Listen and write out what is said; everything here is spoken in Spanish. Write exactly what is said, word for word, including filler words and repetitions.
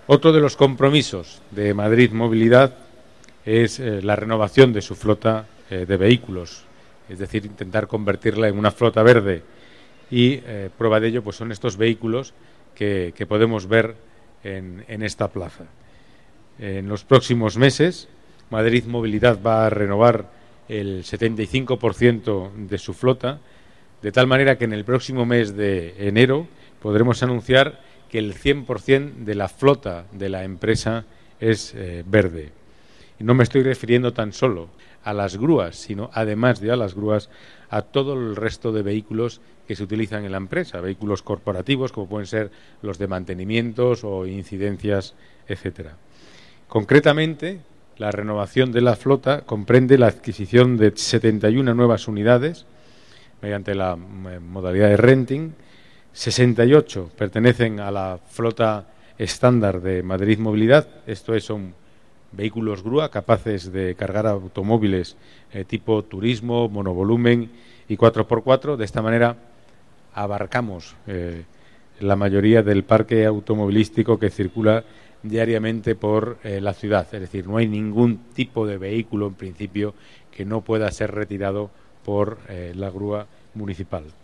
Otro de los compromisos de Madrid Movilidad es eh, la renovación de su flota eh, de vehículos, es decir, intentar convertirla en una flota verde. Y eh, prueba de ello pues son estos vehículos que, que podemos ver en, en esta plaza. En los próximos meses, Madrid Movilidad va a renovar el setenta y cinco por ciento de su flota, de tal manera que en el próximo mes de enero podremos anunciar que el cien por ciento de la flota de la empresa es eh, verde. Y no me estoy refiriendo tan solo a las grúas, sino además de a las grúas, a todo el resto de vehículos que se utilizan en la empresa, vehículos corporativos como pueden ser los de mantenimientos o incidencias, etcétera. Concretamente, la renovación de la flota comprende la adquisición de setenta y una nuevas unidades mediante la modalidad de renting, sesenta y ocho pertenecen a la flota estándar de Madrid Movilidad, esto es, son vehículos grúa capaces de cargar automóviles eh, tipo turismo, monovolumen y cuatro por cuatro. De esta manera abarcamos eh, la mayoría del parque automovilístico que circula diariamente por eh, la ciudad. Es decir, no hay ningún tipo de vehículo en principio que no pueda ser retirado por eh, la grúa municipal.